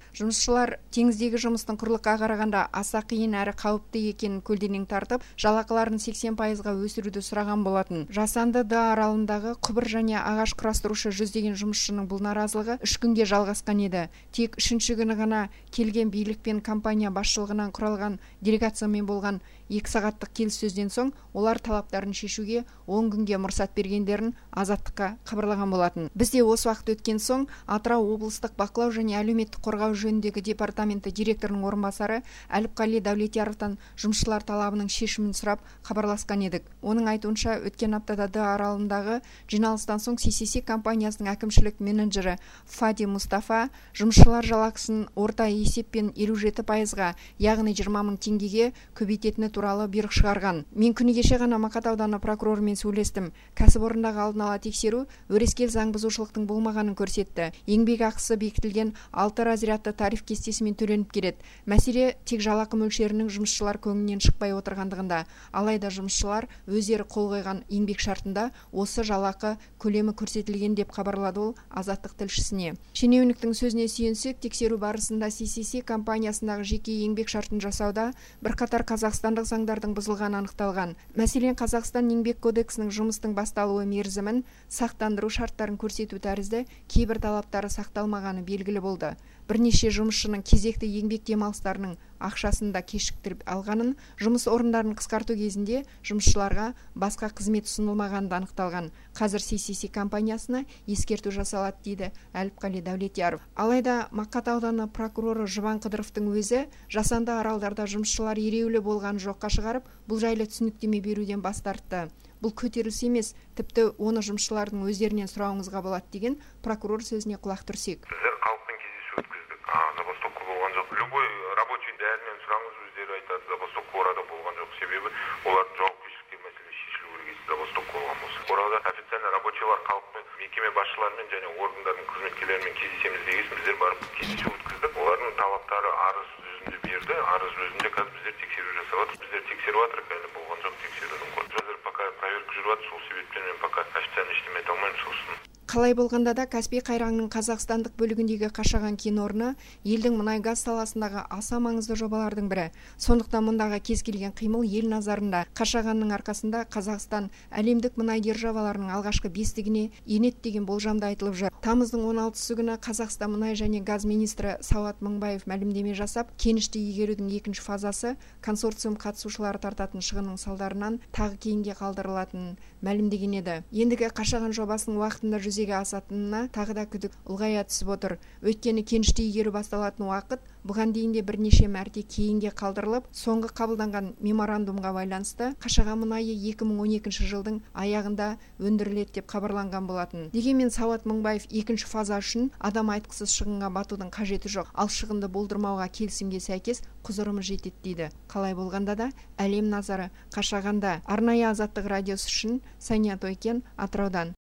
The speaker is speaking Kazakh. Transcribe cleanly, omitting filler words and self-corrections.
Жұмысшылар теңіздегі жұмыстың құрлыққа қарағанда аса қиын әрі қауіпті екенін көлденең тартып, жалақыларын 80%-ға өсіруді сұраған болатын. Жасанды Д аралындағы құбыр және ағаш құрастырушы жүздеген жұмысшының бұл наразылығы 3 күнге жалғасқан еді. Тек 3-ші күні ғана келген билік пен компания басшылығынан құралған делегациямен болған 2 сағаттық келіссөзден соң олар талаптарын шешуге 10 күнге мұрсат бергендерін Азаттыққа хабарлаған болатын. Бізде осы уақыт өткен соң Атырау облыстық бақылау және әлеуметтік қорғау жөніндегі департаменті директорының орынбасары Әліпқали Дәулетияровтан жұмысшылар талабының шешімін сұрап хабарласқан едік. Оның айтуынша, өткен аптада Д аралындағы жиналыстан соң CCC компаниясының әкімшілік менеджері Фади Мустафа жұмысшылар жалақысын орта есеппен 57%-ға, яғни 20 мың теңгеге көбейтетіні туралы бұйрық шығарған. Мен күні кеше ғана Мақат ауданы прокурорымен сөйлестім. Кәсіпорындағы алдын ала тексеру өрескел заң бұзушылықтың болмағанын көрсетті. Еңбек ақысы бекітілген 6 разрядты тариф кестесімен төленіп келеді. Мәселе тек жалақы мөлшерінің жұмысшылар көңілінен шықпай отырғандығында. Алайда жұмысшылар өздері қол қойған еңбек шартында осы жалақы көлемі көрсетілген деп хабарлады ол Азаттық тілшісіне. Шенеуніктің сөзіне сүйенсек, тексеру барысында CCC компаниясындағы жеке еңбек шартын жасауда бірқатар қазақстандық заңдардың бұзылғаны анықталған. Мәселен, Қазақстан еңбек кодексінің жұмыстың басталуы мерзімін, сақтандыру шарттарын көрсету тәрізді кейбір талаптары сақталмағаны белгілі болды. Бірнеше жұмысшының кезекті еңбек демалыстарының ақшасын да кешіктіріп алғанын, жұмыс орындарын қысқарту кезінде жұмысшыларға басқа қызмет ұсынылмағаны анықталған. Қазір CCC компаниясына ескерту жасалады дейді Әліпқали Дәулетияров. Алайда Мақат ауданы прокуроры Жұбан Қыдыровтың өзі жасанды аралдарда жұмысшылар ереуілі болған жоққа шығарып, бұл жайлы түсініктеме беруден бас тартты. Бұл көтеріліс емес, тіпті оны жұмысшылардың өздерінен сұрауыңызға болады деген прокурор сөзіне құлақ түрсек. Біздер халықпен кездесу өткіздік. Забастовка болған жоқ. Любой рабочий дәрінен сұраңыз, өздері айтады, забастовка орада болған жоқ. Себебі олардың жауапкершілікке мәселе шешілу керек, забастовка болған болса. Орада официально рабочийлар халықпен, мекеме басшыларымен және органдардың қызметкерлерімен кездесеміз деген біздер барып кездесу өткіздік. Олардың талаптары арыз жүзінде берді. Арыз жүзінде қазір біздер тексеру жасап жатырмыз. Біздер тексеріп жатырмыз, әлі болған жоқ тексерудің. Проверка жүріп жатыр, сол себептен мен пока официально ештеме айта алмаймын сосын. Қалай болғанда да Каспий қайраңының қазақстандық бөлігіндегі Қашаған кен орны елдің мұнай-газ саласындағы аса маңызды жобалардың бірі. Сондықтан мұндағы кез келген қимыл ел назарында. Қашағанның арқасында Қазақстан әлемдік мұнай державаларының алғашқы бестігіне енеді деген болжамда айтылып жүр. Тамыздың 16-сы күні Қазақстан мұнай және газ министрі Сауат Мыңбаев мәлімдеме жасап, кенішті игерудің екінші фазасы консорциум қатысушылары тартатын шығынның салдарынан тағы кейінге қалдырылатынын мәлімдеген еді. Ендігі Қашаған жобасының уақытында жүзеге асатынына тағы да күдік ұлғая түсіп отыр. Өйткені кенішті игеру басталатын уақыт бұған дейін де бірнеше мәрте кейінге қалдырылып, соңғы қабылданған меморандумға байланысты Қашаған мұнайы 2012 жылдың аяғында өндіріледі деп хабарланған болатын. Дегенмен Сауат Мыңбаев екінші фаза үшін адам айтқысыз шығынға батудың қажеті жоқ. Ал шығынды болдырмауға келісімге сәйкес құзырымыз жетеді дейді. Қалай болғанда да әлем назары Қашағанда. Арнайы Азаттық радиосы үшін Сания Тойкен, Атыраудан.